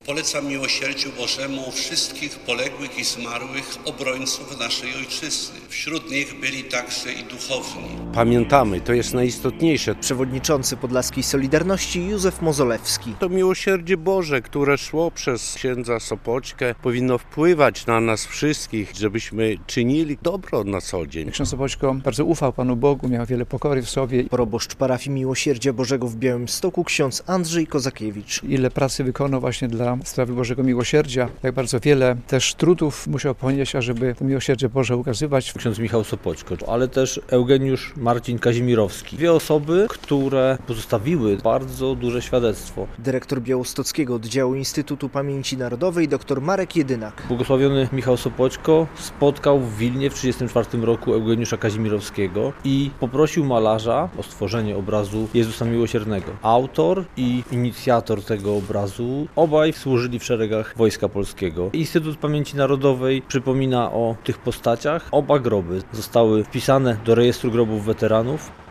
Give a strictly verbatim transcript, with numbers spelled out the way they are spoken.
Polecam miłosierdziu Bożemu wszystkich poległych i zmarłych obrońców naszej ojczyzny. Wśród nich byli także i duchowni. Pamiętamy, to jest najistotniejsze. Przewodniczący Podlaskiej Solidarności Józef Mozolewski. To miłosierdzie Boże, które szło przez księdza Sopoćkę, powinno wpływać na nas wszystkich, żebyśmy czynili dobro na co dzień. Ksiądz Sopoćko bardzo ufał Panu Bogu, miał wiele pokory w sobie. Proboszcz parafii Miłosierdzia Bożego w Białymstoku ksiądz Andrzej Kozakiewicz. Ile pracy wykonał właśnie dla sprawy Bożego Miłosierdzia, jak bardzo wiele też trudów musiał ponieść, ażeby to miłosierdzie Boże ukazywać. Ksiądz Michał Sopoćko, ale też Eugeniusz Marcin Kazimierowski. Dwie osoby, które pozostawiły bardzo duże świadectwo. Dyrektor Białostockiego Oddziału Instytutu Pamięci Narodowej dr Marek Jedynak. Błogosławiony Michał Sopoćko spotkał w Wilnie w tysiąc dziewięćset trzydziestym czwartym roku Eugeniusza Kazimierowskiego i poprosił malarza o stworzenie obrazu Jezusa Miłosiernego. Autor i inicjator tego obrazu obaj służyli w szeregach Wojska Polskiego. Instytut Pamięci Narodowej przypomina o tych postaciach. Oba groby zostały wpisane do rejestru grobów weteranów.